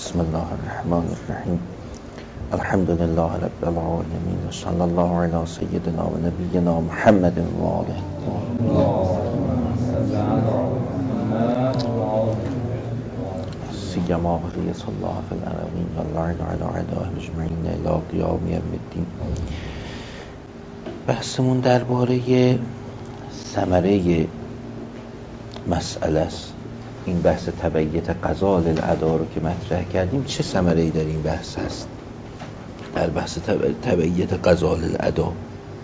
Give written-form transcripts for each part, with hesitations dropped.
بسم الله الرحمن الرحیم. الحمد لله رب العالمین و صلی الله علی سیدنا و نبینا محمد و آله. سیما ولیت الله فی الارضین و اللعن علی اعدائهم اجمعین الی قیام یوم الدین. بحثمون درباره ثمره مسئله است. این بحث تبعیت قضا للأدا رو که مطرح کردیم، چه ثمره‌ای در این بحث هست؟ در بحث تبعیت قضا للأدا،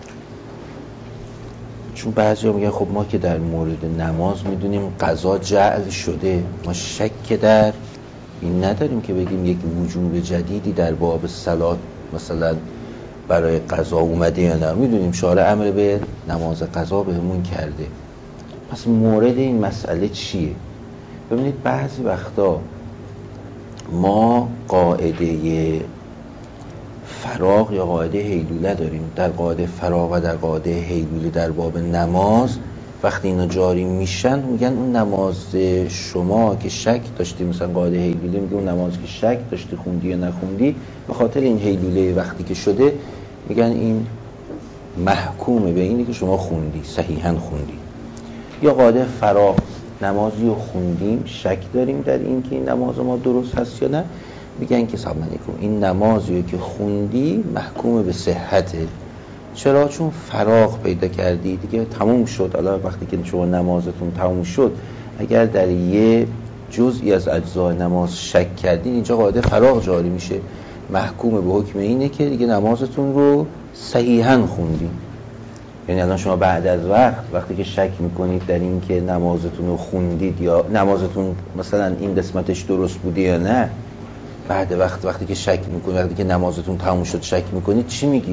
چون بعضیا میگن خب ما که در مورد نماز میدونیم قضا جعل شده، ما شک در این نداریم که بگیم یک وجوب جدیدی در باب صلات مثلا برای قضا اومده یا نه. میدونیم شارع امر به نماز قضا بهمون کرده. پس مورد این مسئله چیه؟ ببینید بعضی وقتا ما قاعده فراغ یا قاعده هیلوله داریم. در قاعده فراغ و در قاعده هیلوله در باب نماز وقتی اینا جاری میشن میگن اون نماز شما که شک داشتی، مثلا قاعده هیلوله میگه اون نماز که شک داشتی خوندی یا نخوندی، به خاطر این هیلوله وقتی که شده میگن این محکومه به اینی که شما خوندی، صحیحاً خوندی. یا قاعده فراغ، نمازی رو خوندیم شک داریم در این که این نماز ما درست هست یا نه، میگن که سلام علیکم این نمازی که خوندی محکوم به صحته. چرا؟ چون فراغ پیدا کردی دیگه، تموم شد. الان وقتی که شما نمازتون تموم شد، اگر در یه جزئی از اجزای نماز شک کردین، اینجا قاعده فراغ جاری میشه، محکوم به حکم اینه که دیگه نمازتون رو صحیحاً خوندین. یعنی الان شما بعد از وقتی که شک میکنید در این که نمازتون رو خوندید یا نمازتون مثلا این قسمتش درست بوده یا نه، بعد وقتی که شک میکنید، وقتی که نمازتون تموم شد شک میکنید، چی میگید؟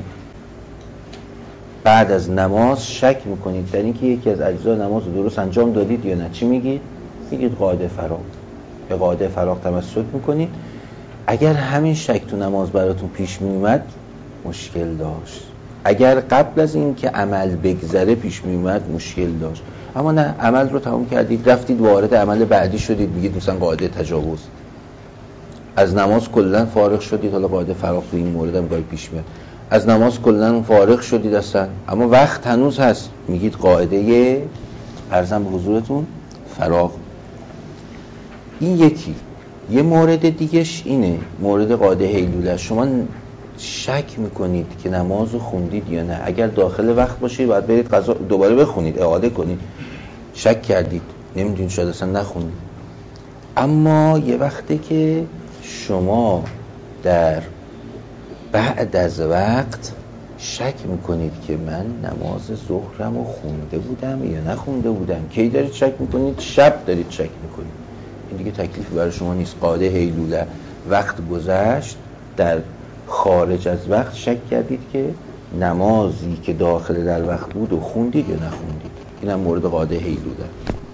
بعد از نماز شک میکنید در این که یکی از اجزای نماز رو درست انجام دادید یا نه، چی میگید؟ میگید قاعده فراغ. به قاعده فراغ تمسک میکنید. اگر همین شک تو نماز براتون پیش میومد مشکل داشت. اگر قبل از این که عمل بگذره پیش میومد مشکل داشت. اما نه، عمل رو تمام کردید، رفتید وارد عمل بعدی شدید، میگید مثلا قاعده تجاوز. از نماز کلا فارغ شدید، حالا قاعده فراغ تو این مورد هم گاهی پیش میاد. از نماز کلا فارغ شدید اصلا، اما وقت هنوز هست، میگید قاعده عرضم به حضورتون فراغ. این یکی. یه مورد دیگهش اینه، مورد قاعده هیلوله. شما شک میکنید که نماز رو خوندید یا نه. اگر داخل وقت باشید باید برید قضا دوباره بخونید، اعاده کنید. شک کردید، نمیدونید، شاید اصلا نخوندید. اما یه وقته که شما در بعد از وقت شک میکنید که من نماز ظهرم رو خونده بودم یا نخونده بودم. کی دارید شک میکنید؟ شب دارید شک میکنید. این دیگه تکلیفی برای شما نیست. قاعده هیلوله، وقت گذشت، در خارج از وقت شک کردید که نمازی که داخل در وقت بود و خوندید یا نخوندید. این هم مورد قاعده هیلوله.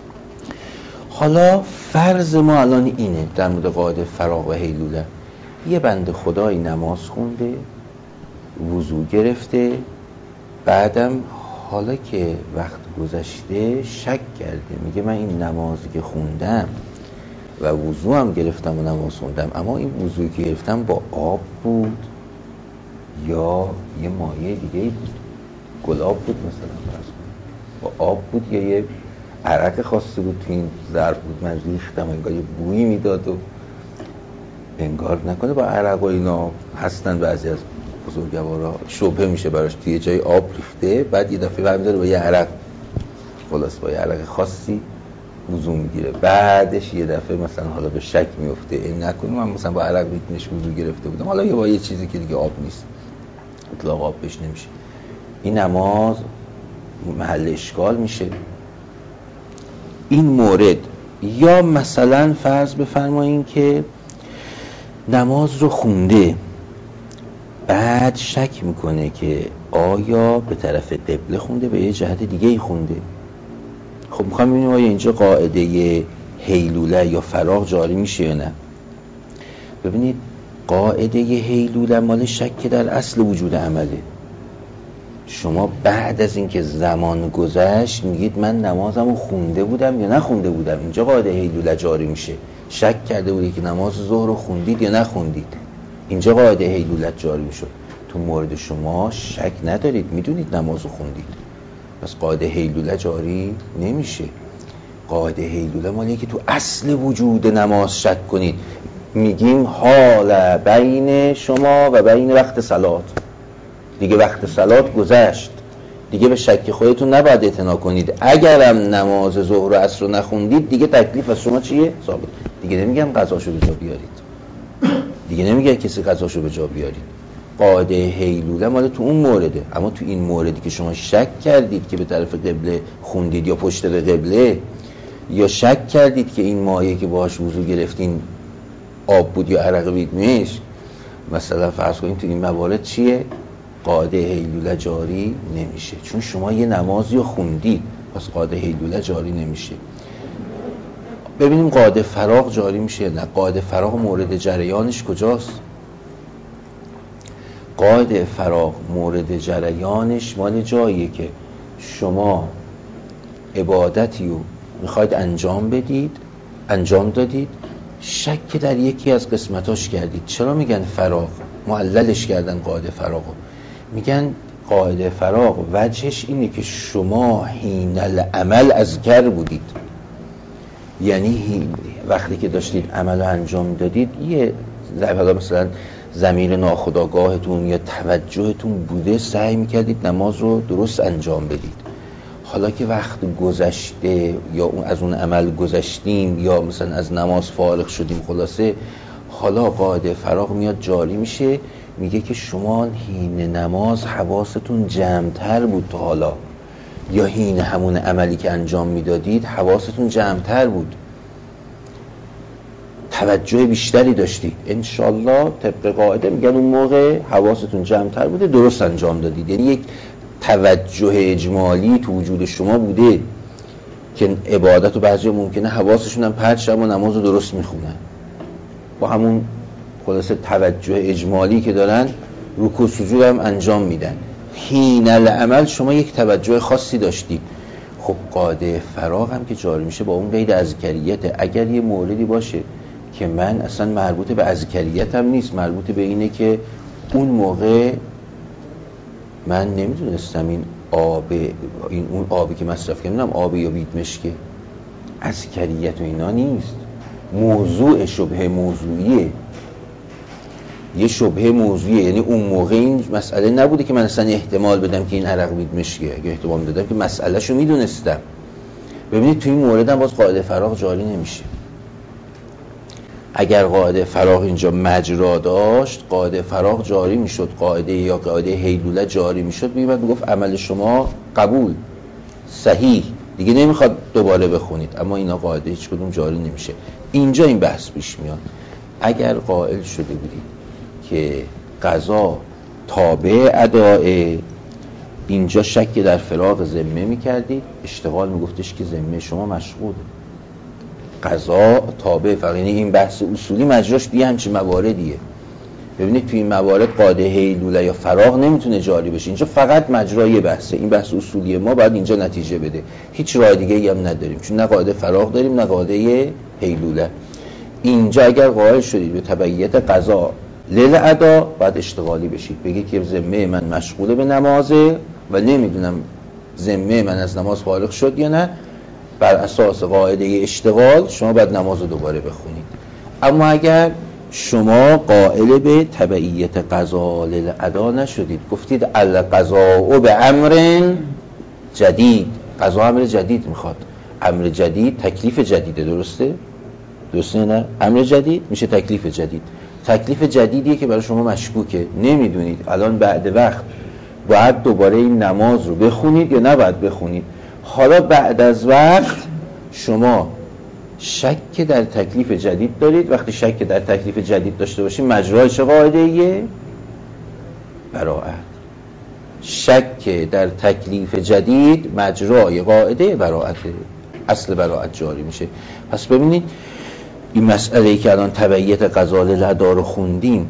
حالا فرض ما الان اینه در مورد قاعده فراغ و هیلوله، یه بنده خدایی نماز خونده، وضو گرفته، بعدم حالا که وقت گذشته شک کرده، میگه من این نمازی که خوندم و وضو هم گرفتم و نماز خوندم، اما این وضوی که گرفتم با آب بود یا یه مایع دیگه بود، گلاب بود مثلا، با آب بود یا یه عرق خاصی بود تو این ظرف بود، من ریختم، انگار یه بویی میداد و انگار نکنه با عرق و اینا هستن بعضی از بزرگوارا شبهه میشه براش توی جای آب ریخته، بعد یه دفعه برمی‌داره با یه عرق، خلاص با یه عرق خاصی وضو میگیره، بعدش یه دفعه مثلا حالا به شک میفته این نکنه من مثلا با عرق ریتمش وضو گرفته بودم، حالا یه با یه چیزی که دیگه آب نیست، اطلاق آب بهش نمیشه، این نماز محل اشکال میشه. این مورد. یا مثلا فرض بفرمایین که نماز رو خونده، بعد شک میکنه که آیا به طرف قبله خونده به یه جهت دیگه ای خونده. خب میخوام ببینیم آیا اینجا قاعده هیلوله یا فراغ جاری میشه یا نه. ببینید قاعده هیلوله مال شک در اصل وجود عمله. شما بعد از اینکه زمان گذشت میگید من نمازمو خونده بودم یا نخونده بودم، اینجا قاعده هیلوله جاری میشه. شک کرده بودید که نماز ظهر رو خوندید یا نخوندید، اینجا قاعده هیلولت جاری میشد. تو مورد شما شک ندارید، میدونید نماز رو خوندید، پس قاعده هیلولت جاری نمیشه. قاعده هیلوله مالیه که تو اصل وجود نماز شک کنید. میگیم حال بین شما و بین وقت صلات، دیگه وقت صلات گذشت، دیگه به شک خودتون نباید اعتنا کنید. اگرم نماز ظهر و عصر رو نخوندید دیگه تکلیف از شما چیه؟ ثابت. دیگه نمیگم قضاشو به جا بیارید، دیگه نمیگه کسی قضاشو به جا بیارید. قاعده هیلوله مال تو اون مورده. اما تو این موردی که شما شک کردید که به طرف قبله خوندید یا پشت به قبله، یا شک کردید که این مایه که باهاش وضو گرفتین آب بود یا عرق بیدمش، مثلا فرض کنید تو این موارد چیه؟ قاعده هیلوله جاری نمیشه، چون شما یه نمازی رو خوندید، پس قاعده هیلوله جاری نمیشه. ببینیم قاعده فراغ جاری میشه نه. قاعده فراغ مورد جریانش کجاست؟ قاعده فراغ مورد جریانش مال جاییه که شما عبادتی رو میخواید انجام بدید، انجام دادید، شک در یکی از قسمتاش کردید. چرا میگن فراغ؟ معللش کردن قاعده فراغو. میگن قاعده فراغ وجهش اینه که شما حین العمل اذکر بودید، یعنی وقتی که داشتید عمل انجام دادید یه مثلا ضمیر ناخودآگاهتون یا توجهتون بوده، سعی میکردید نماز رو درست انجام بدید. حالا که وقت گذشته یا از اون عمل گذشتیم یا مثلا از نماز فارغ شدیم، خلاصه حالا قاعده فراغ میاد جاری میشه، میگه که شما حین نماز حواستون جمع‌تر بود تا حالا، یا حین همون عملی که انجام میدادید حواستون جمع‌تر بود، توجه بیشتری داشتید. انشالله طبق قاعده میگن اون موقع حواستون جمع‌تر بوده، درست انجام دادید. یعنی یک توجه اجمالی تو وجود شما بوده که عبادت و بعضی ممکنه حواسشون هم پرت شه و نماز رو درست میخونن، با همون خلاصه توجه اجمالی که دارن رکوع سجود هم انجام میدن. حین العمل شما یک توجه خاصی داشتید. خب قاعده فراغ هم که جاری میشه با اون قید اذکریت. اگر یه موردی باشه که من اصلا مربوط به اذکریت هم نیست، مربوط به اینه که اون موقع من نمیدونستم این اون آبی که مصرف کردم آبی یا بیدمشکه، اذکریت و اینا نیست. موضوع شبه موضوعیه، یه شبه موضوعیه. یعنی اون موقع این مسئله نبوده که من اصلا احتمال بدم که این عرق بیدمشکه. اگه احتمال دادم که مسئله شو میدونستم. ببینید توی این مورد هم باز قاعده فراغ جاری نمیشه. اگر قاعده فراغ اینجا مجرا داشت، قاعده فراغ جاری میشد، قاعده یا قاعده هیلوله جاری میشد، میگفت عمل شما قبول، صحیح، دیگه نمیخواد دوباره بخونید. اما اینا قاعده هیچ کدوم جاری نمیشه. اینجا این بحث پیش میاد. اگر قائل شده بودید که قضا تابع ادائه، اینجا شک در فراغ ذمه میکردید، اشتغال میگفتش که ذمه شما مشغوله، قضا تابع فقط. یعنی این بحث اصولی مجراش دیگه همچین مواردیه. ببینید توی این موارد قاعده هیلوله یا فراغ نمیتونه جاری بشه. اینجا فقط مجرای بحثه، این بحث اصولی ما باید اینجا نتیجه بده، هیچ راه دیگه ای هم نداریم، چون نه قاعده فراغ داریم نه قاعده هیلوله. اینجا اگر قائل شدید به تبعیت قضا للأدا، باید اشتغالی بشید، بگید که ذمه من مشغوله به نمازه و نمیدونم ذمه من از نماز فارغ شد یا نه. بر اساس قاعده اشتغال شما باید نماز رو دوباره بخونید. اما اگر شما قائل به تبعیت قضا للأدا نشدید، گفتید القضاء به امر جدید، قضا امر جدید میخواد، امر جدید تکلیف جدیده، درسته نه؟ امر جدید میشه تکلیف جدید. تکلیف جدیدیه که برای شما مشکوکه، نمیدونید الان بعد وقت باید دوباره این نماز رو بخونید یا نباید بخونید. حالا بعد از وقت شما شک در تکلیف جدید دارید. وقتی شک در تکلیف جدید داشته باشید، مجرای چه قاعده‌ایه؟ براءت. شک در تکلیف جدید مجرای قاعده براءته، اصل براءت جاری میشه. پس ببینید این مسئله‌ای که الان تبعیت قضا للأدا رو خوندیم،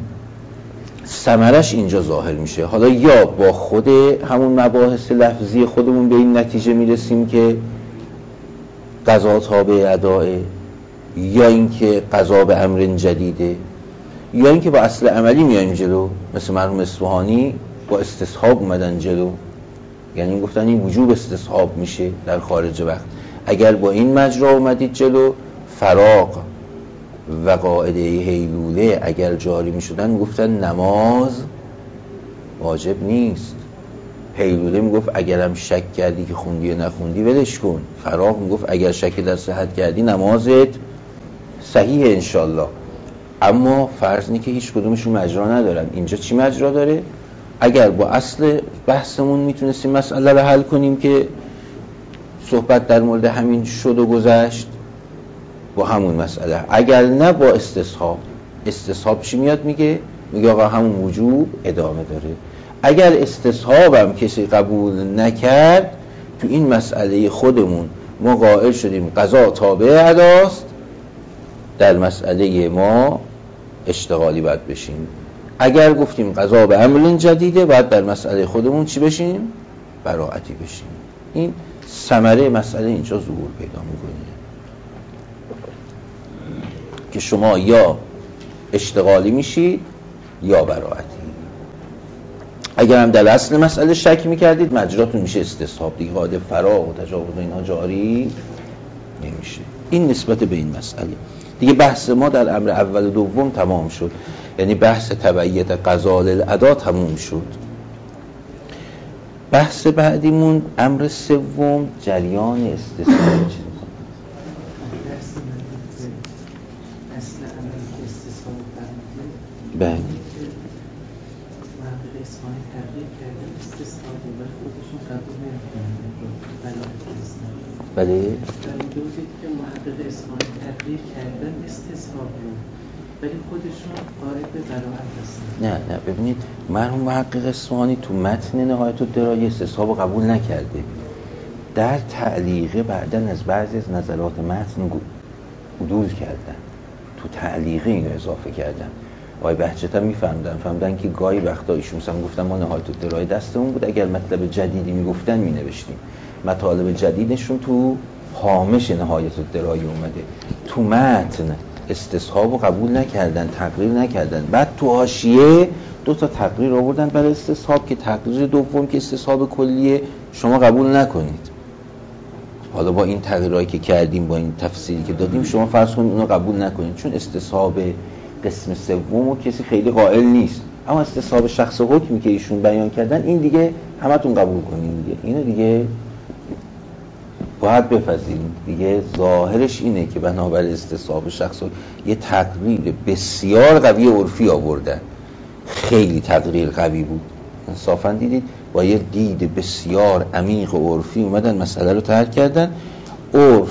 ثمرش اینجا ظاهر میشه. حالا یا با خود همون مباحث لفظی خودمون به این نتیجه میرسیم که قضا تابع ادائه، یا اینکه قضا به امر جدیده، یا اینکه با اصل عملی میایم جلو، مثل مرحوم اصفهانی با استصحاب اومدن جلو، یعنی گفتن این وجوب استصحاب میشه در خارج وقت. اگر با این مجرا اومدید جلو، فراغ و قاعده هیلوله اگر جاری میشدن گفتن نماز واجب نیست. هیلوله میگفت اگرم شک کردی که خوندی یا نخوندی ولش کن. فراغ میگفت اگر شک در صحت کردی نمازت صحیحه انشالله. اما فرض اینه که هیچ کدومشون مجرا ندارن. اینجا چی مجرا داره؟ اگر با اصل بحثمون میتونستیم مسئله رو حل کنیم که صحبت در مورد همین شد و گذشت با همون مسئله، اگر نه با استصحاب. استصحاب چی میاد میگه آقا همون وجوب ادامه داره. اگر استصحابم کسی قبول نکرد، تو این مسئله خودمون ما قائل شدیم قضا تابع اداست، در مسئله ما اشتغالی باید بشیم. اگر گفتیم قضا به امر جدیده، باید در مسئله خودمون چی بشیم؟ براعتی بشیم. این ثمره مسئله اینجا ظهور پیدا میکنه که شما یا اشتغالی میشید یا براعتی. اگر هم در اصل مسئله شک میکردید، مجراتون میشه استصحاب دیگه، قاعده فراغ و تجاوز اینها جاری نمیشه. این نسبت به این مسئله دیگه. بحث ما در امر اول و دوم تمام شد، یعنی بحث تبعیت قضا للأدا تموم شد. بحث بعدیمون امر سوم، جریان استصحاب. بله بله که محقق اصفهانی تقریر کردن استصحاب رو، ولی خودشون قائل به براعت هستن. نه ببینید، مرحوم محقق اصفهانی تو متن نهایت الدرايه استصحاب قبول نکرده. در تعلیقه بعدن از بعضی از نظرات متن عدول کردن، تو تعلیقه اینو اضافه کردن. آقای بهجت هم فهمدن که گاهی وقتا ایشون هم گفتن ما نهایت الدرايه دستمون بود، اگر مطلب جدیدی میگفتن مینوشتیم. مطالب جدیدشون تو هامش نهایت الدرايه اومده، تو متن استصحابو قبول نکردن، تقریر نکردن. بعد تو حاشیه 2 تا تقریر آوردن برای استصحاب که تقریر دوم که استصحاب کلیه شما قبول نکنید. حالا با این تغییرایی که کردیم، با این تفسیری که دادیم، شما فرض کنید اونو قبول نکنید، چون استصحاب قسم سومو کسی خیلی قائل نیست. اما استصحاب شخص حکمی که ایشون بیان کردن، این دیگه همتون قبول کنین دیگه. اینو دیگه باید بپذیریم دیگه. ظاهرش اینه که بنابر استصحاب شخص یه تقریر بسیار قوی عرفی آوردن، خیلی تقریر قوی بود. انصافاً دیدید با یه دید بسیار عمیق و عرفی اومدن مسئله رو طرح کردن. عرف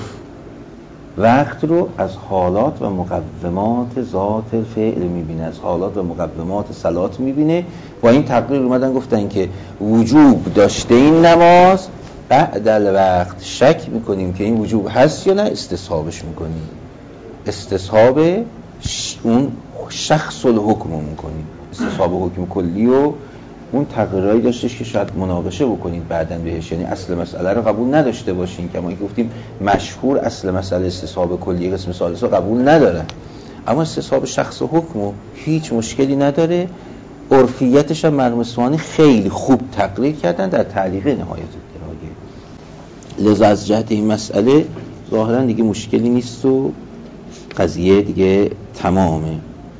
وقت رو از حالات و مقومات ذات الفعل میبینه، از حالات و مقومات صلات میبینه. با این تقریر اومدن گفتن که وجوب داشته این نماز، بعد الوقت شک میکنیم که این وجوب هست یا نه، استصحابش میکنیم. استصحاب اون شخص الحکم میکنیم. استصحاب حکم کلی و اون تغییرایی داشتش که شاید مناقشه بکنید بعداً بهش، یعنی اصل مسئله رو قبول نداشته باشین. که ما گفتیم مشهور اصل مسئله استصحاب کلی قسم ثالث رو قبول ندارن، اما استصحاب شخص و حکم هیچ مشکلی نداره. عرفیتش هم مرحوم اصفهانی خیلی خوب تقریر کردن در تعلیق نهایت الدرايه. لذا از جهت این مسئله ظاهراً دیگه مشکلی نیست و قضیه دیگه تمامه.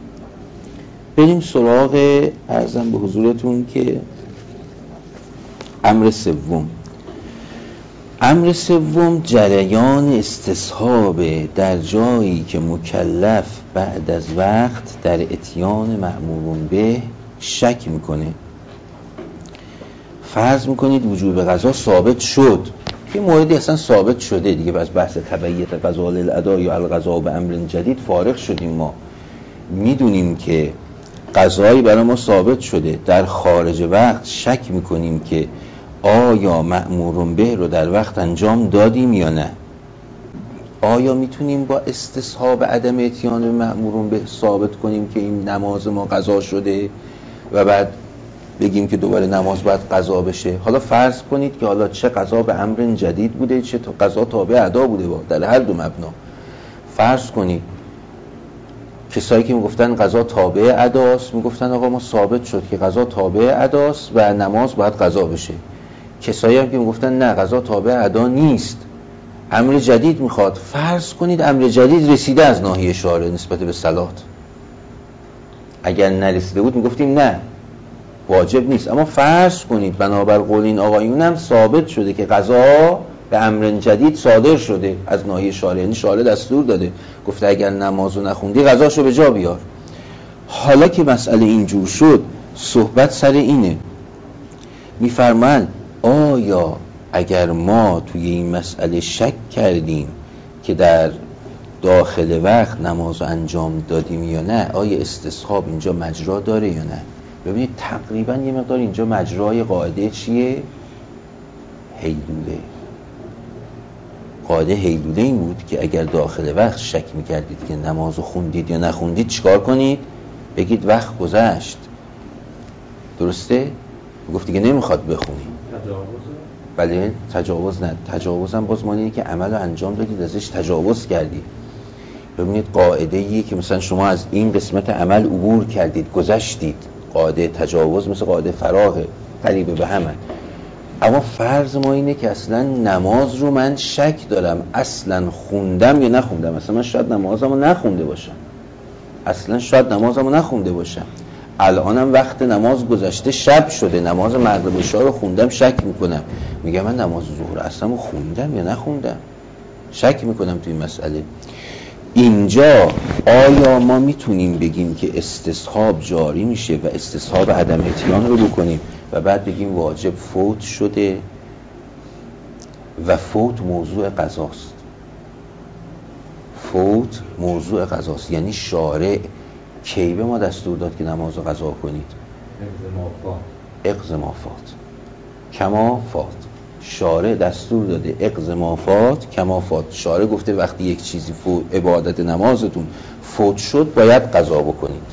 بریم سراغ عرضم به حضورتون که امر سوم. امر سوم جریان استصحاب در جایی که مکلف بعد از وقت در اتیان مأمور به شک میکنه. فرض میکنید وجوب قضا ثابت شد، که موردی اصلا ثابت شده دیگه، بس بحث تبعیت قضا للأدا یا القضا به امر جدید فارغ شدیم. ما میدونیم که قضایی برای ما ثابت شده، در خارج وقت شک میکنیم که آیا مأمور به رو در وقت انجام دادیم یا نه. آیا میتونیم با استصحاب عدم اتیان مأمور به ثابت کنیم که این نماز ما قضا شده و بعد بگیم که دوباره نماز باید قضا بشه؟ حالا فرض کنید که حالا چه قضا به امر جدید بوده، چه قضا تابع ادا بوده، در هر دو مبنا فرض کنید کسایی که میگفتن قضا تابع اداست میگفتن آقا ما ثابت شد که قضا تابع اداست و نماز باید قضا بشه. کسایی هم که میگفتن نه قضا تابع ادا نیست، امر جدید میخواد. فرض کنید امر جدید رسیده از ناحیه شارع نسبت به صلات. اگر نرسیده بود میگفتیم نه واجب نیست، اما فرض کنید بنابر قول این آقایون هم ثابت شده که قضا به امر جدید صادر شده از ناحیه شارع، یعنی شارع دستور داده گفته اگر نمازو نخوندی قضاشو به جا بیار. حالا که مسئله اینجور شد صحبت سر اینه، میفرمایند آیا اگر ما توی این مسئله شک کردیم که در داخل وقت نمازو انجام دادیم یا نه، آیا استصحاب اینجا مجرا داره یا نه؟ ببینید تقریبا یه مقدار اینجا مجرای قاعده چیه؟ هیلوله. قاعده هیلوله این بود که اگر داخل وقت شک میکردید که نمازو خوندید یا نخوندید چیکار کنید؟ بگید وقت گذشت. درسته؟ گفت دیگه نمیخواد بخونید. بله تجاوز نه، تجاوز هم باز معنیه که عمل رو انجام دادید ازش تجاوز کردید. ببینید قاعده ایه که مثلا شما از این قسمت عمل عبور کردید گذشتید، قاعده تجاوز مثل قاعده فراغه، قریبه به همه. اما فرض ما اینه که اصلا نماز رو من شک دارم اصلا خوندم یا نخوندم. اصلا من شاید نمازمو نخونده باشم، الانم وقت نماز گذشته، شب شده، نماز مغرب عشا رو خوندم، شک میکنم، میگم من نماز ظهر اصلا خوندم یا نخوندم، شک میکنم توی این مسئله. اینجا آیا ما میتونیم بگیم که استصحاب جاری میشه و استصحاب عدم اتیان رو بکنیم و بعد بگیم واجب فوت شده و فوت موضوع قضاست؟ فوت موضوع قضاست یعنی شارع کی به ما دستور داد که نماز رو قضا کنید؟ اقض ما فات کما فات. شارع دستور داده اقض ما فات کما فات. شارع گفته وقتی یک چیزی عبادت نمازتون فوت شد باید قضا بکنید.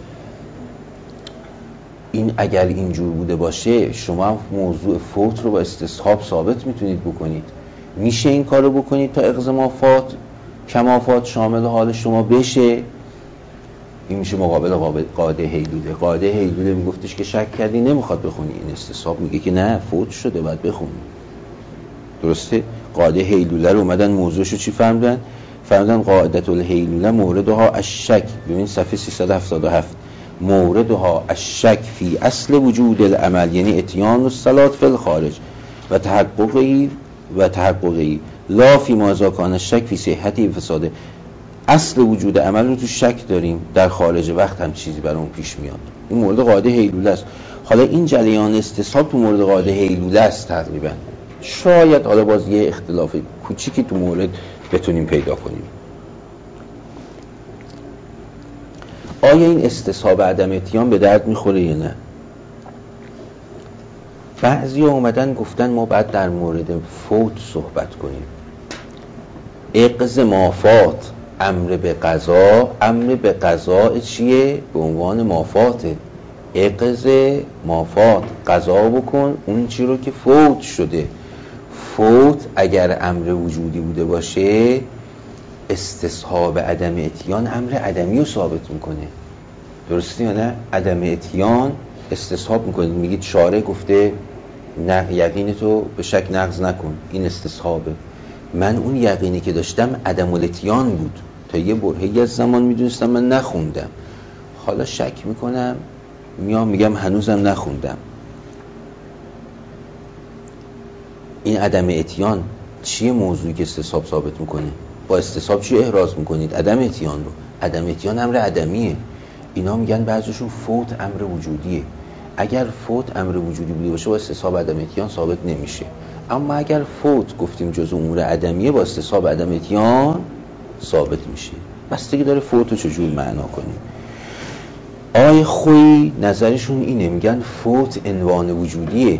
این اگر اینجور بوده باشه شما موضوع فوت رو با استصحاب ثابت میتونید بکنید. میشه این کار رو بکنید تا اقض ما فات کما فات شامل حال شما بشه. این میشه مقابل قاعده هیلوله. قاعده هیلوله میگفتش که شک کردی نمیخواد بخونی، این استصحاب میگه که نه فوت شده باید بخونی. درسته؟ قاعده هیلوله رو اومدن موضوعشو چی فهمیدن قاعده الهیلوله موردها الشک. ببین صفحه 377 موردها الشک فی اصل وجود العمل، یعنی اتیان الصلاة فی الخارج و تحققی لا فی ما اذا کان الشک فی صحتی و فساده. اصل وجود عمل رو تو شک داریم، در خارج وقت هم چیزی برامون پیش میاد. این مورد قاعده هیلوله است. حالا این جریان استصحاب تو مورد قاعده هیلوله است تقریبا. شاید حالا باز یه اختلاف کوچیکی تو مورد بتونیم پیدا کنیم. آیا این استصحاب عدم اتیان به درد میخوره یا نه؟ بعضی اومدن گفتن ما باید در مورد فوت صحبت کنیم. اقض ما فات امر به قضا چیه؟ به عنوان ما فاته. اقض ما فات قضا بکن اون چی رو که فوت شده. فوت اگر امر وجودی بوده باشه استصحاب عدم اتیان امر عدمی رو ثابت میکنه. درسته یا نه؟ عدم اتیان استصحاب میکنه. میگید شارع گفته یقین تو به شک نقض نکن، این استصحابه. من اون یقینی که داشتم عدم الاتیان بود، تا یه برهه‌ای از زمان میدونستم من نخوندم، حالا شک میکنم میگم هنوزم نخوندم. این عدم اتیان چیه موضوعی که استصحاب ثابت میکنه؟ با استصحاب چی احراز میکنید؟ عدم اتیان رو. عدم اتیان امر عدمیه. اینا میگن بعضیشون فوت امر وجودیه. اگر فوت امر وجودی بوده باشه با استصحاب عدم اتیان ثابت نمیشه. اما اگر فوت گفتیم جزء امور عدمیه با استصحاب عدم اتیان ثابت میشه. بستگی داره فوت رو چجور معنا کنیم. آقای خویی نظرشون اینه، میگن فوت عنوان وجودیه.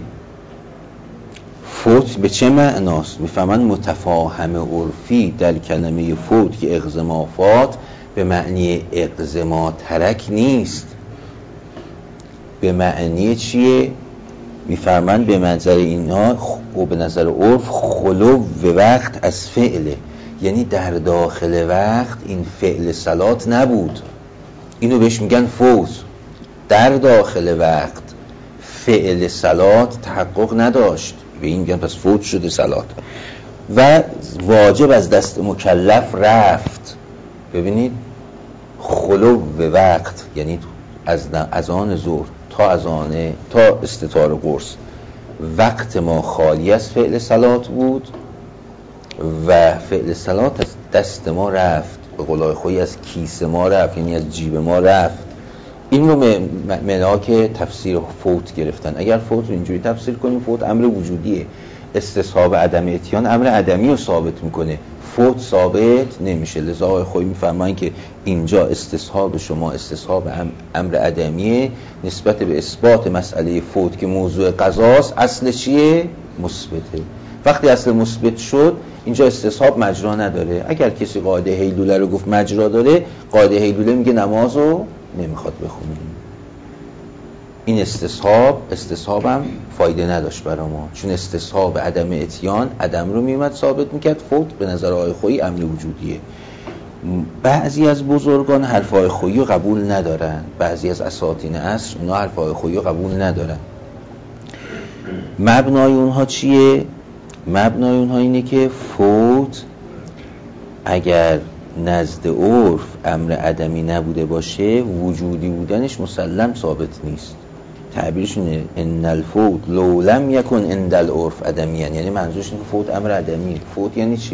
فوت به چه معناست؟ میفهمن متفاهم عرفی در کلمه فوت که اقض ما فات به معنی اقض ما ترک نیست. به معنی چیه؟ میفرمند به منظر اینها و به نظر عرف خلو و وقت از فعله، یعنی در داخل وقت این فعل صلات نبود، اینو بهش میگن فوت. در داخل وقت فعل صلات تحقق نداشت، به این میگن پس فوت شده صلات و واجب از دست مکلف رفت. ببینید خلو وقت یعنی از آن ظهر تا استتار قرص وقت ما خالی از فعل صلات بود و فعل صلات از دست ما رفت، به قول خویی از کیسه ما رفت، یعنی از جیب ما رفت. این رو ملاک تفسیر فوت گرفتن. اگر فوت رو اینجوری تفسیر کنیم، فوت امر وجودیه، استصحاب عدم اتیان امر عدمی رو ثابت میکنه، فوت ثابت نمیشه. لذا آقای خویی میفرمایند که اینجا استصحاب شما استصحاب امر عدمیه نسبت به اثبات مسئله فوت که موضوع قضاست. اصل چیه؟ مثبته. وقتی اصل مثبت شد اینجا استصحاب مجرا نداره. اگر کسی قاعده هیلوله رو گفت مجرا داره، قاعده هیلوله میگه نماز رو نمیخواد بخونیم. این استصحاب هم فایده نداشت برای ما، چون استصحاب عدم اتیان عدم رو میومد ثابت میکرد. فوت به نظر آقای خویی امر وجودیه. بعضی از بزرگان حرف آقای خویی رو قبول ندارن، بعضی از اساطین عصر اونا حرف آقای خویی رو قبول ندارن. مبنای اونها چیه؟ مبنای اونها اینه که فوت اگر نزد عرف امر عدمی نبوده باشه، وجودی بودنش مسلم ثابت نیست. تعبیرشونه ان الفوت لو لم یکن عند العرف عدمیه، یعنی منظورش اینه که فوت امر عدمیه. فوت یعنی چی؟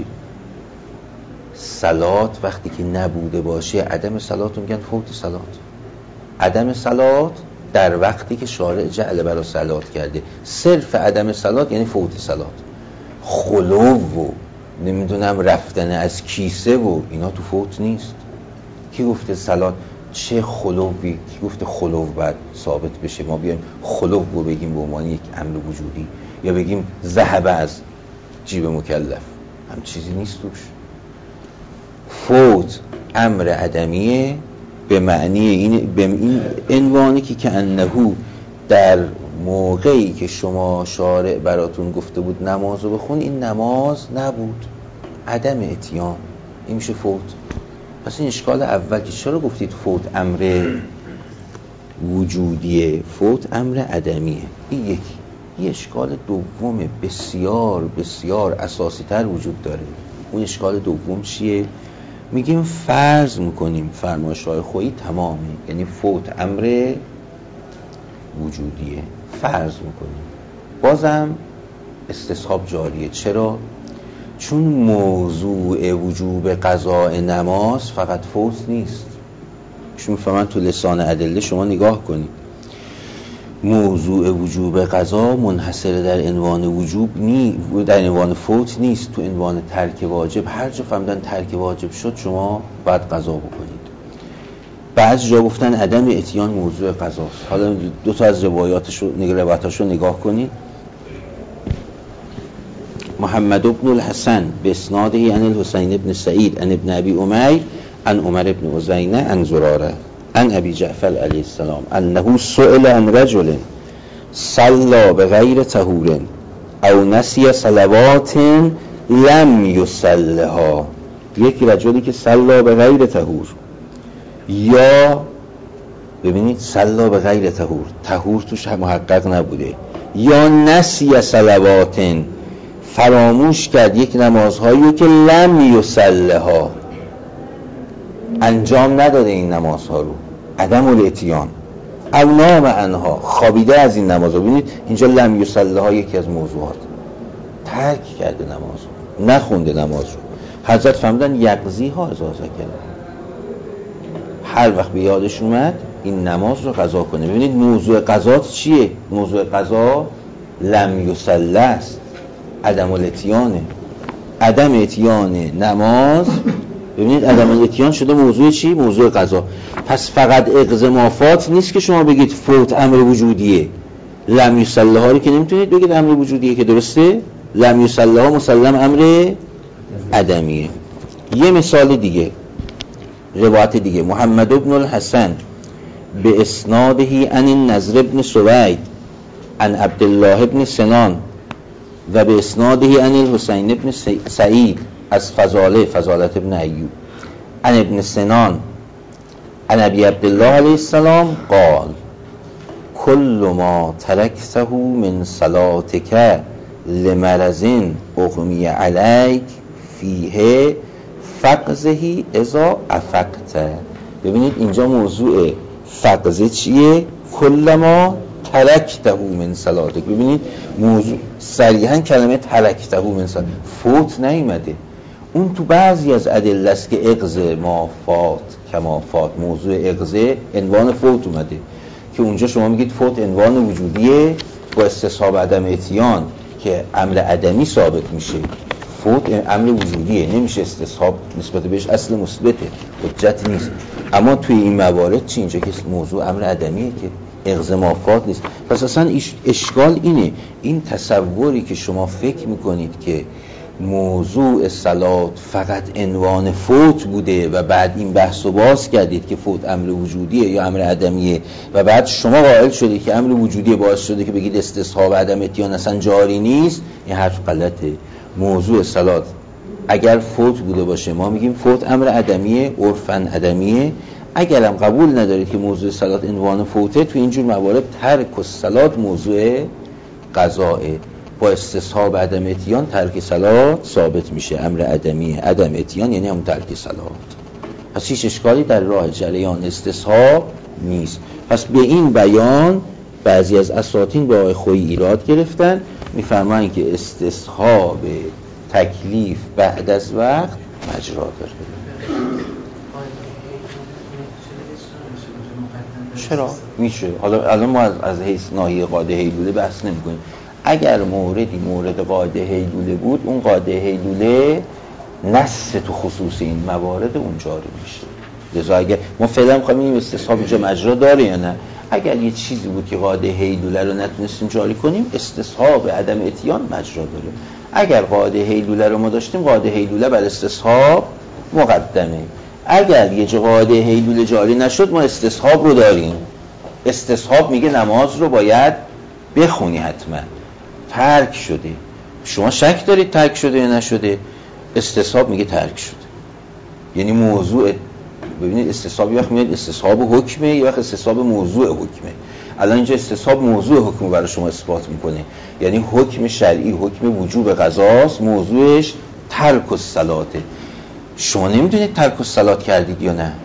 صلات وقتی که نبوده باشه، عدم صلات رو میگن فوت صلات. عدم صلات در وقتی که شارع جعل برای صلات کرده، صرف عدم صلات یعنی فوت صلات. خلو و نمیدونم رفتن از کیسه و اینا تو فوت نیست. کی گفته صلات چه خلوی؟ کی گفته خلو باید ثابت بشه؟ ما بیایم خلو رو بگیم به عنوان یک امر وجودی، یا بگیم ذهب از جیب مکلف، هم چیزی نیست توش. فوت امر عدمیه به معنی این عنوانی که انهو در موقعی که شما شارع براتون گفته بود نماز رو بخون، این نماز نبود، عدم اتیان، این میشه فوت. پس این اشکال اول که چرا گفتید فوت امر وجودیه، فوت امر عدمیه، این یکی. یه اشکال دوم بسیار بسیار اساسی تر وجود داره. اون اشکال دوم چیه؟ میگیم فرض میکنیم فرمایش‌های خویی تمامه، یعنی فوت امر وجودیه، فرض میکنیم، بازم استصحاب جاریه. چرا؟ چون موضوع وجوب قضاء نماز فقط فوت نیست. چون میفهمن تو لسان ادله شما نگاه کنید، موضوع وجوب قضا منحصر در عنوان وجوب در عنوان فوت نیست، تو عنوان ترک واجب. هر جا فهمیدن ترک واجب شد شما باید قضا بکنید. بعضی جا گفتن عدم اتیان موضوع قضاست. حالا دو تا از روایاتاشو نگاه کنید. محمد بن الحسن به اسناده عن الحسین بن سعید عن ابن ابی امیر عن عمر بن عزینه عن زراره عن ابی جعفر علیه السلام انه سئل عن رجل صلى بغیر طهور او نسی صلوات لم یصلها. یک رجلی که صلا بغیر طهور، یا ببینید صلا بغیر طهور، طهور توش محقق نبوده، یا نسی صلوات فراموش کرد یک نمازهایی که لم یصلها، انجام نداده این نمازها رو، عدم الاتیان، او نام عنها، خوابیده از این نمازها. ببینید اینجا لم یصلها یکی از موضوعات، ترک کرده نماز رو، نخونده نماز رو. حضرت فهمیدن یقضی ها اضافه کرد، هر وقت به یادش اومد این نماز رو قضا کنه. ببینید موضوع قضا چیه؟ موضوع قضا لم یصلی است، عدم الاتیانه، عدم اتیان نماز. ببینید عدم الاتیان شده موضوع چی؟ موضوع قضا. پس فقط اقضمافات نیست که شما بگید فوت امر وجودیه. لم یصلی ها رو که نمیتونید بگید امر وجودیه، که درسته؟ لم یصلی ها مسلم امر عدمیه. یه مثال دیگه، روایت دیگه، محمد بن الحسن به اسناده عن النضر بن سوید عن عبدالله بن سنان و به اسناده عن الحسین بن سعید از فضالت ابن ایوب عن ابن سنان عن ابی عبدالله علیه السلام قال کل ما ترکته من صلاتک لمرض اغمی علیک فیه فقزهی اذا افقت. ببینید اینجا موضوع فقزه چیه؟ کل ما ترکته من صلاتک. ببینید موضوع صریحا کلمه ترکته من صلاتک فوت نیامده. اون تو بعضی از ادله است که اغزه ما فات کما فات، موضوع اغزه عنوان فوت اومده که اونجا شما میگید فوت عنوان وجودیه با استصحاب عدم اتیان که امر عدمی ثابت میشه. فوت امر وجودیه، نمیشه استصحاب نسبت بهش اصل مثبته، حجت نیست. اما توی این موارد چی؟ اینجا که موضوع امر عدمیه که اغزه ما فات نیست. پس اصلا اشکال اینه، این تصوری که شما فکر میکنید که موضوع صلات فقط عنوان فوت بوده و بعد این بحث رو باز کردید که فوت امر وجودیه یا امر عدمیه و بعد شما قائل شدید که امر وجودیه باعث شده که بگید استصحاب عدم اتیان اصلا جاری نیست، این حرف غلطه. موضوع صلات اگر فوت بوده باشه ما میگیم فوت امر عدمیه، عرفاً عدمیه. اگرم قبول ندارید که موضوع صلات عنوان فوته، تو اینجور موارد ترک الصلات موضوع قضائه، با استصحاب عدم اتیان ترک صلات ثابت میشه، امر عدمیه. عدم اتیان یعنی همون ترک صلات. پس هیچ اشکالی در راه جریان استصحاب نیست. پس به این بیان بعضی از اساطین به آقای خویی ایراد گرفتن، میفرمایند که استصحاب تکلیف بعد از وقت مجرا داره. چرا؟ میشه. حالا الان ما از حیث ناحیه قاعده هیلوله بحث نمی‌کنیم. اگر موردی مورد قاعده هیلوله بود، اون قاعده هیلوله نص تو خصوص این موارد اون جاری میشه. لذا اگر ما فعلا می‌خوایم این استصحاب اینجا مجرا داره یا نه، اگر یه چیزی بود که قاعده هیلوله رو نتونستیم جاری کنیم، استصحاب عدم اتیان مجرا داره. اگر قاعده هیلوله رو ما داشتیم، قاعده هیلوله بر استصحاب مقدمه. اگر یه جا قاعده هیلوله جاری نشد، ما استصحاب رو داریم. استصحاب میگه نماز رو باید بخونی، حتما ترک شده. شما شک دارید ترک شده یا نشده؟ استصحاب میگه ترک شده. یعنی موضوع، ببینید استصحاب یه وقت میاد استصحاب حکمه، یه وقت استصحاب موضوع حکمه. الان اینجا استصحاب موضوع حکم برای شما اثبات میکنه، یعنی حکم شرعی، حکم وجوب قضاست، موضوعش ترک الصلاته. شما نمیدونید ترک الصلات کردید یا نه.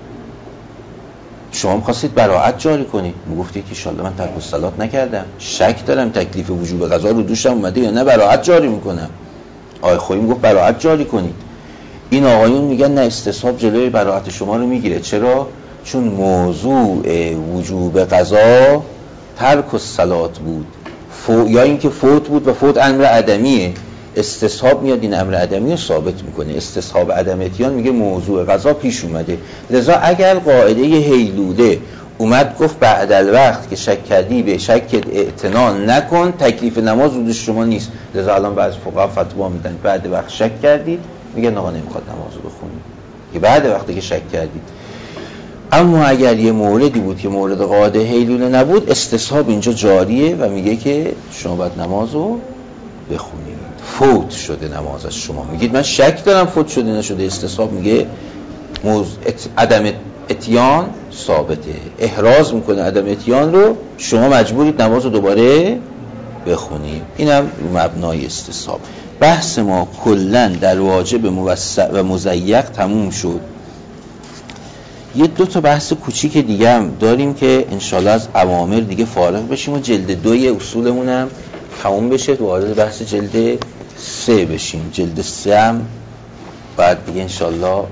شما می‌خواستید براءت جاری کنید، میگفتید که ان شاءالله من ترک الصلات نکردم، شک دارم تکلیف وجوب قضا رو دوشم اومده یا نه، براءت جاری میکنم. آقای خویی میگفت براءت جاری کنید. این آقایون میگن نه، استصحاب جلوی براءت شما رو میگیره. چرا؟ چون موضوع وجوب قضا ترک الصلات بود، یا اینکه فوت بود و فوت امر عدمیه. استصحاب میاد این امر عدمی رو ثابت میکنه. استصحاب عدم اتیان میگه موضوع قضا پیش اومده. لذا اگر قاعده هیلوله اومد گفت بعد الوقت که شک کردی به شک اعتنا نکن، تکلیف نماز رو دوش شما نیست. لذا الان بعض فقها فتوا میدن بعد وقت شک کردید، میگن آقا نمیخواد نماز رو بخونید که بعد وقتی که شک کردید. اما اگر یه موردی بود که مورد قاعده هیلوله نبود، استصحاب اینجا جاریه و میگه که شما باید نماز رو بخونید. فوت شده نماز از شما، میگید من شک دارم فوت شده نشده، استصحاب میگه عدم اتیان ثابته، احراز میکنه عدم اتیان رو، شما مجبورید نماز رو دوباره بخونید. اینم مبنای استصحاب. بحث ما کلن در واجب موسع و مضیق تموم شد. یه دو تا بحث کوچیک دیگه هم داریم که انشالله از اوامر دیگه فارغ بشیم و جلد 2 اصولمون هم تموم بشه، وارد بحث جلد 3 بشیم. جلد 3 هم بعد دیگه انشالله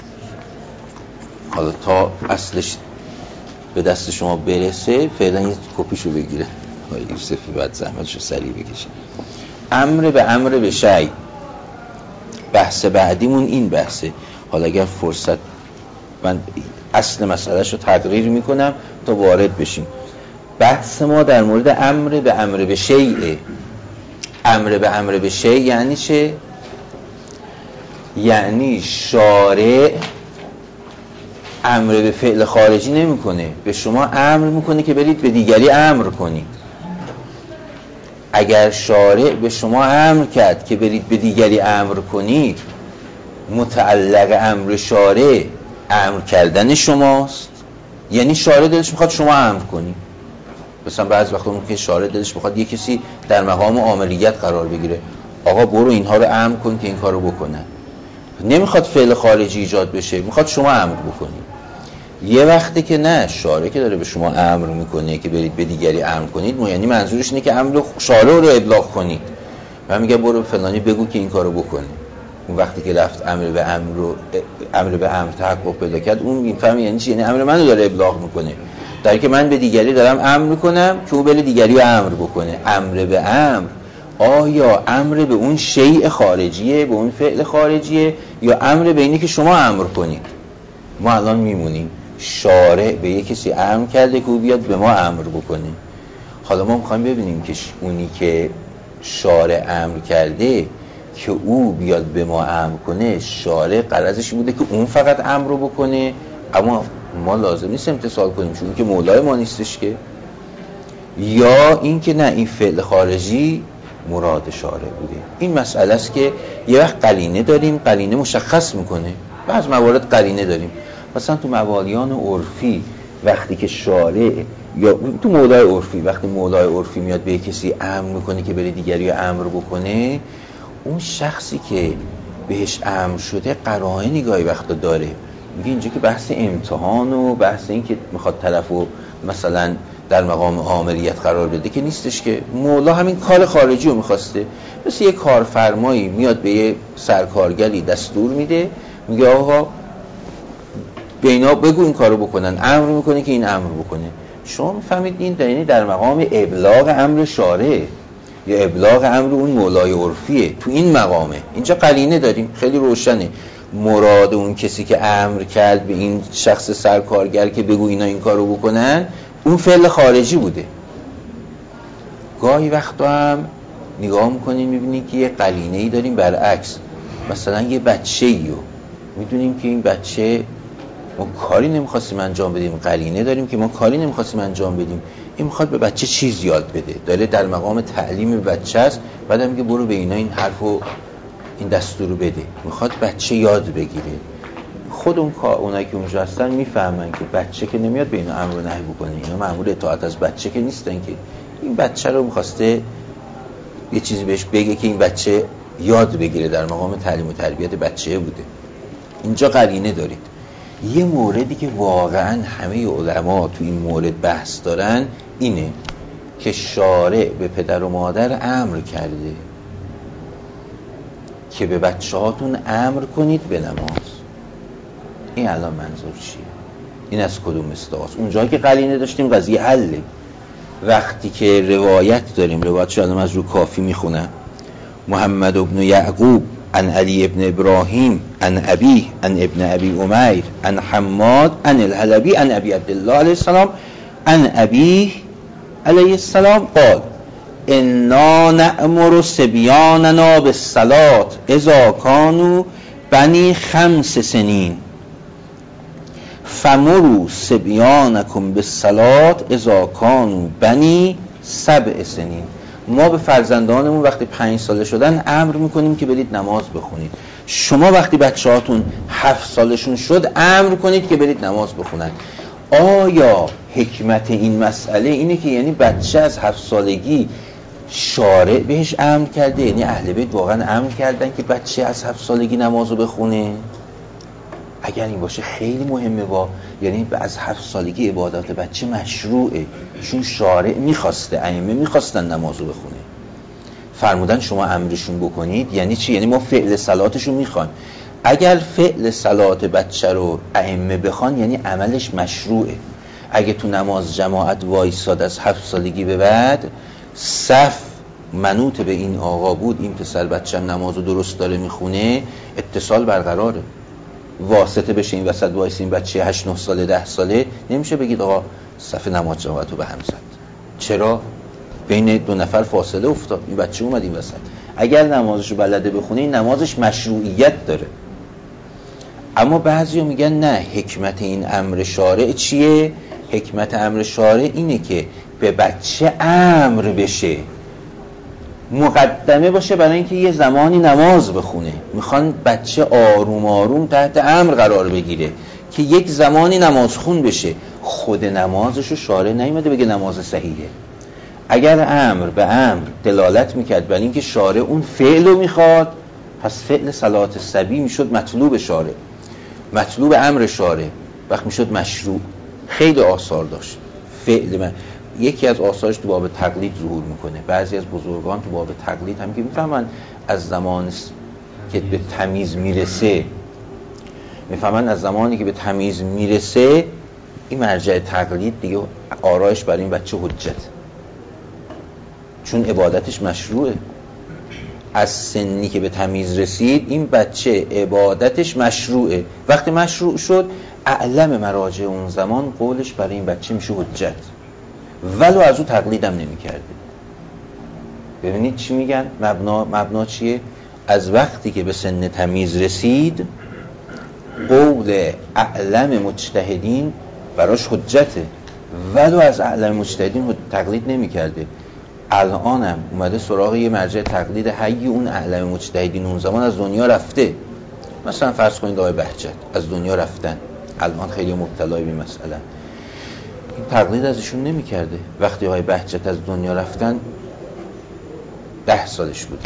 حالا تا اصلش به دست شما برسه فعلا یه کپیشو بگیره آقای یوسفی، بعد زحمتشو سریع بکشه. امر به شیء، بحث بعدیمون این بحثه. حالا اگر فرصت، من اصل مسئلهشو تقریر میکنم تا وارد بشیم. بحث ما در مورد امر به شیء. امر به شیء یعنی چه؟ یعنی شارع امر به فعل خارجی نمیکنه، به شما امر میکنه که برید به دیگری امر کنید. اگر شارع به شما امر کرد که برید به دیگری امر کنید، متعلق امر شارع امر کردن شماست، یعنی شارع دلش میخواد شما امر کنی. مثلا بعضی وقتا ممکنه شارع دلش میخواد یه کسی در مقام آمریت قرار بگیره، آقا برو اینها رو امر کن که این کارو بکنن. نمیخواد فعل خارجی ایجاد بشه، میخواد شما امر بکنی. یه وقتی که نه، شارع که داره به شما امر میکنه که برید به دیگری امر کنید، یعنی منظورش اینه که امر شارع رو ابلاغ کنید و میگه برو فلانی بگو که این کارو بکنه. اون وقتی که رفت امر به امر تحقق پیدا کرد، اون میفهمه یعنی چی، یعنی امر منو داره ابلاغ میکنه، در که من به دیگری دارم امر میکنم که او بره دیگری رو امر بکنه. امر به امر، آیا امر به اون شیء خارجیه، به اون فعل خارجیه، یا امر به اینه که شما امر کنید؟ ما الان میمونیم شارع به یک کسی امر کرده که او بیاد به ما امر بکنه. حالا ما میخوایم ببینیم که اونی که شارع امر کرده که او بیاد به ما امر کنه، شارع غرضش بوده که اون فقط امر رو بکنه، اما ما لازم نیست امتثال کنیم چون که مولای ما نیستش که، یا این که نه، این فعل خارجی مراد شارع بوده. این مسئله است که یه وقت قرینه داریم، قرینه مشخص میکنه. بعض موارد قرینه داریم، مثلا تو موالیان عرفی وقتی که شارع، یا تو مولای عرفی وقتی مولای عرفی میاد به کسی امر میکنه که بره دیگری رو امر بکنه، اون شخصی که بهش امر شده قرائنی گاهی وقتا داره. میگه اینجا که بحث امتحان و بحث این که میخواد طرفو مثلا در مقام آمریت قرار بده که نیستش، که مولا همین کار خارجی رو میخواسته. مثل یه کارفرمایی میاد به یه سرکارگری دستور میده، میگه آقا به اینا بگو این کارو بکنن، امر میکنه که این امر بکنه. شما میفهمید این یعنی در مقام ابلاغ امر شارع یا ابلاغ امر اون مولای عرفیه. تو این مقامه اینجا قرینه داریم خیلی روشنه، مراد اون کسی که امر کرد به این شخص سرکارگر که بگو اینا این کارو بکنن، اون فعل خارجی بوده. گاهی وقتا هم نگاه میکنیم میبینیم که یه قرینه‌ای داریم برعکس، مثلا یه بچه‌ای رو میدونیم که این بچه ما کاری نمیخواستیم انجام بدیم، قرینه داریم که ما کاری نمیخواستیم انجام بدیم، این میخواد به بچه چیز یاد بده، داره در مقام تعلیم بچه است، بعدم میگه برو به اینا این حرفو این دستور رو بده، میخواد بچه یاد بگیره. خود اونایی که اونجا هستن میفهمن که بچه که نمیاد به اینا امر و نهی بکنه، اینا مأمور اطاعت از بچه که نیستن، که این بچه رو میخواسته یه چیزی بهش بگه که این بچه یاد بگیره، در مقام تعلیم و تربیت بچه بوده. اینجا قرینه دارید. یه موردی که واقعا همه علما تو این مورد بحث دارن اینه که شارع به پدر و مادر امر کرده که به بچه هاتون امر کنید به نماز. این الان منظور چیه؟ این از کدوم استعاست؟ اونجایی که قرینه داشتیم قضیه حله. وقتی که روایت داریم، روایت شدم از رو کافی میخونم، محمد ابن یعقوب عن علی ابن ابراهیم عن ابیه عن ابن ابی امیر عن حماد عن الحلبی عن ابی عبدالله علیه السلام عن ابیه علیه السلام قال انا نأمر صبیاننا بالصلاة اذا كانوا بنی 5 سنین فمروا صبیانکم بالصلاة اذا كانوا بنی 7 سنین. ما به فرزندانمون وقتی 5 ساله شدن امر میکنیم که برید نماز بخونید. شما وقتی بچه‌هاتون 7 سالشون شد امر کنید که برید نماز بخونن. آیا حکمت این مسئله اینه که یعنی بچه از 7 سالگی شارع بهش امر کرده، یعنی اهل بیت واقعا امر کردن که بچه از 7 سالگی نمازو بخونه؟ اگر این باشه خیلی مهمه، یعنی از 7 سالگی عبادات بچه مشروعه، چون شارع میخواسته، ائمه میخواستن نمازو بخونه، فرمودن شما امرشون بکنید. یعنی چی؟ یعنی ما فعل صلاتشو میخوایم. اگر فعل صلات بچه رو ائمه بخوان یعنی عملش مشروعه. اگه تو نماز جماعت وایساد از 7 سالگی به بعد، صف منوط به این آقا بود، این پسر بچه هم نمازو درست داره میخونه، اتصال برقراره. واسطه بشه این وسط وایس این بچه 8-9 ساله 10 ساله، نمیشه بگید آقا صف نماز جماعت رو به هم زد. چرا؟ بین 2 نفر فاصله افتاد، این بچه اومد این وسط. اگر نمازشو بلده بخونه این نمازش مشروعیت داره. اما بعضیا میگن نه، حکمت این امر شارع چیه؟ حکمت امر شارع اینه که به بچه امر بشه، مقدمه باشه برای اینکه یه زمانی نماز بخونه. میخوان بچه آروم آروم تحت امر قرار بگیره که یک زمانی نماز خون بشه. خود نمازشو شارع نیومده بگه نماز صحیحه. اگر امر به امر دلالت میکرد برای اینکه شارع اون فعل رو میخواد، پس فعل صلات الصبی میشد مطلوب شارع، مطلوب امر شارع، وقت میشد مشروع. خیلی آثار داشت فعل من. یکی از آثارش تو باب تقلید ظهور میکنه. بعضی از بزرگان تو باب تقلید هم که میفهمن از زمان که به تمیز میرسه، میفهمن از زمانی که به تمیز میرسه این مرجع تقلید دیگه آرایش برای این بچه حجت، چون عبادتش مشروعه. از سنی که به تمیز رسید این بچه عبادتش مشروعه. وقتی مشروع شد اعلم مراجع اون زمان قولش برای این بچه میشه حجت، ولو از او تقلیدم نمی کرده. ببینید چی میگن؟ مبنا چیه؟ از وقتی که به سن تمیز رسید قول اعلم مجتهدین براش حجته، ولو از اعلم مجتهدین تقلید نمی کرده. الانم اومده سراغ یه مرجع تقلید حی اون اعلم مجتهدین اون زمان از دنیا رفته. مثلا فرض کنید آقای بهجت از دنیا رفتن، الان خیلی مبتلای به مسئله، این تقلید ازشون نمی کرده. وقتی آقای بهجت از دنیا رفتن 10 سالش بود.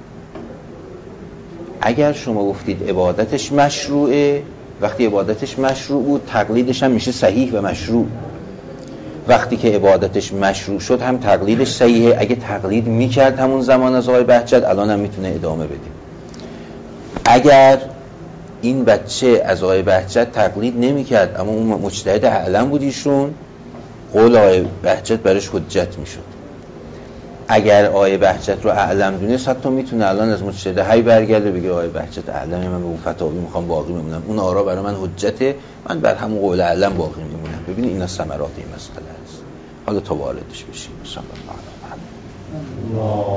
اگر شما گفتید عبادتش مشروعه، وقتی عبادتش مشروع بود تقلیدش هم میشه صحیح و مشروع. وقتی که عبادتش مشروع شد هم تقلیدش صحیحه. اگه تقلید میکرد همون زمان از آقای بهجت الان هم میتونه ادامه بدیم. اگر این بچه از آقای بهجت تقلید نمیکرد اما اون مجتهد اعلم بود ایشون، قول آقای بهجت برش حجت میشد. اگر آقای بهجت رو اعلم دونست حتی میتونه الان از مجتهد حی برگرده بگه آقای بهجت اعلمه، من به اون فتاوی میخوام باقی بمونم، اون آرا برای من حجته، من بر همون قول اعلم باقی میمونم. ببینید اینا ثمرات این مسئله است. حالا تا واردش بشیم. صلی الله علیه و